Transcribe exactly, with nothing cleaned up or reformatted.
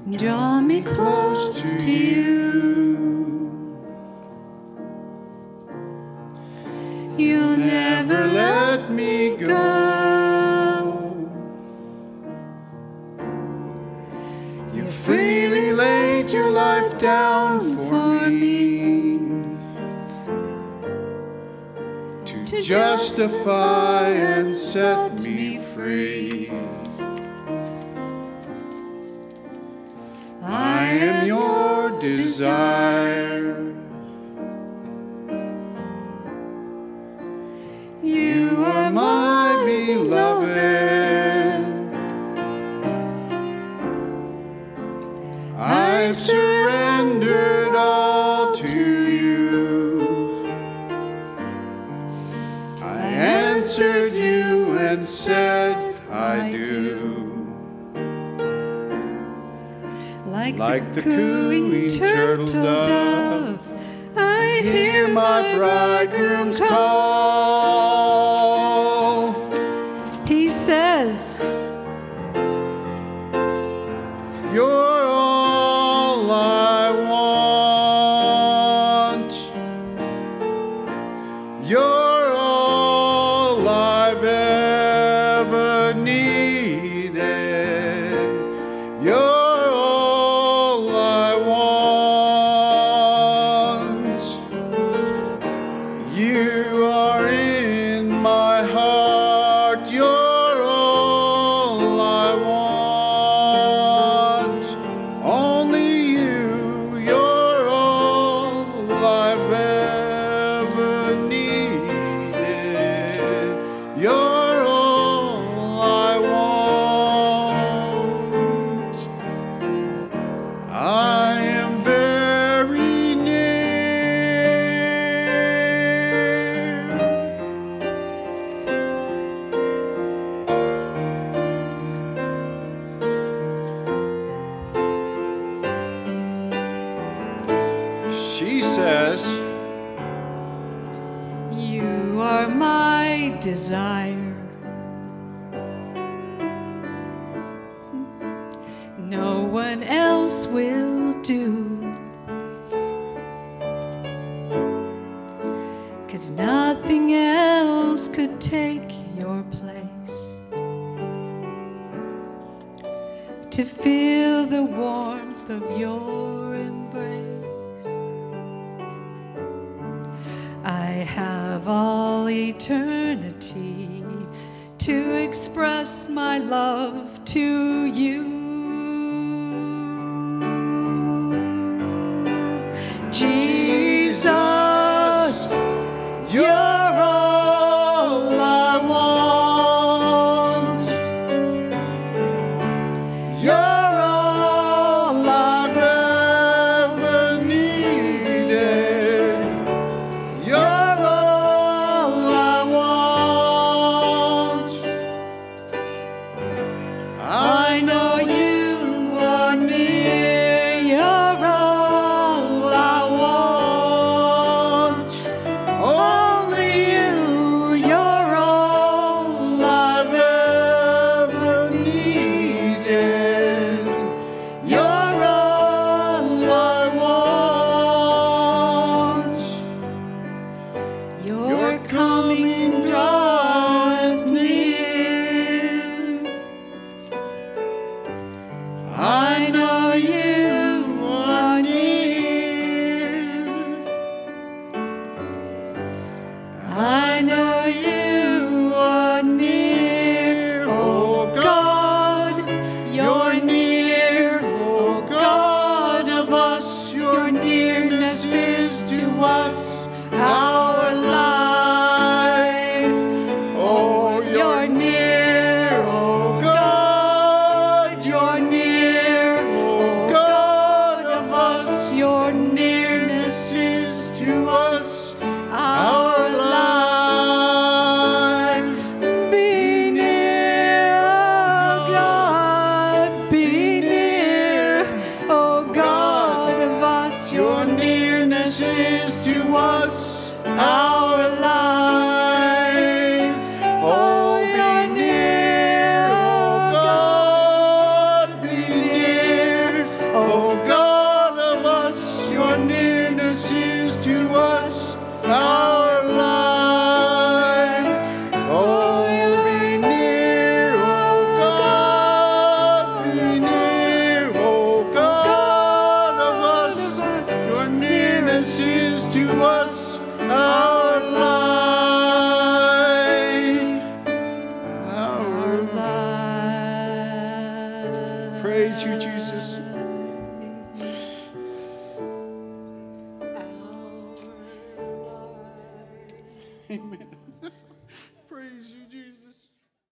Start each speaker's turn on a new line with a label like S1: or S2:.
S1: Draw me close to you. You'll never let me go. You freely laid your life down for me to justify and set me free. I am your desire. You are my beloved. I've surrendered all to you. I answered you and said, I do. Like, like the cooing turtle dove, I hear my bridegroom's call. He says, you're all I want. You're all I've ever needed. You're You are in my heart, you're all I want. Only you, you're all I've ever needed. You're all I want. I am very near. She says, you are my desire. No one else will do. 'Cause nothing else could take your place. To feel the warmth of your embrace. I have all eternity to express my love to you. Jesus, you're all I want. You're all I've ever needed. You're all I want. I know you are near. You're all I want. Only you, you're all I've ever needed. You're all I want. Your coming draweth near. I know you are near. I know you are near. Oh God, you're near. Oh God of us, your nearness is to us our life. Oh, you're near. Oh God, you're near. Oh
S2: praise you, Jesus.